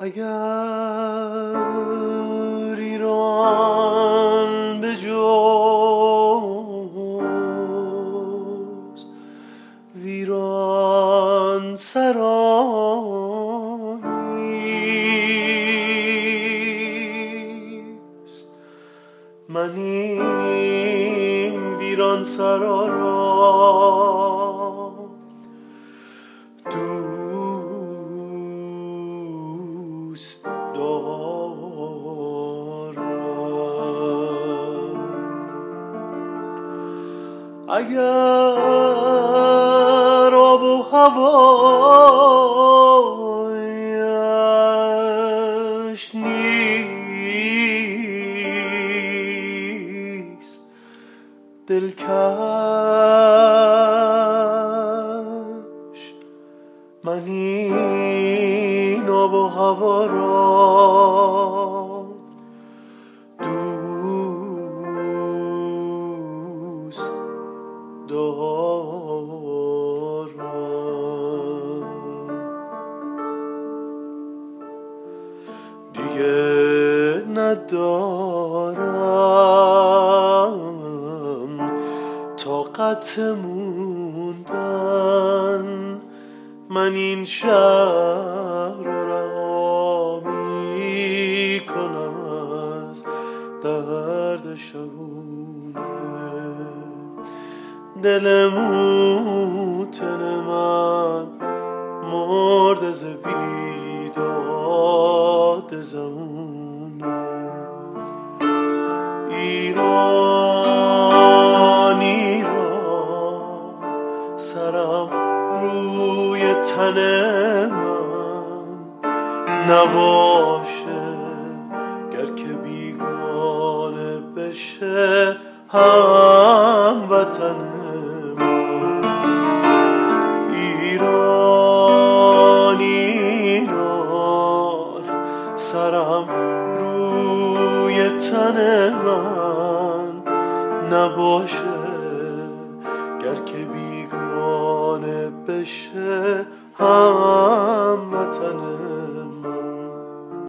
اگر ایران به جز ویران سرانیست، من این ویران سرا را دوست دارم. اگر آب و هوایش نیست دلکش، من این آب و هوا را دوست دارم. دیگه ندارم طاقت موندن، من این شهر رو رها میکنم از درد شبونه. دل موتن من مرد ز بیداد زمونه. ایران ایران سرم روی تن من نباشه، گر که بیگانه بشه هم وطن من. ایران ایران سرم روی تن من نباشه، گر که بیگانه بشه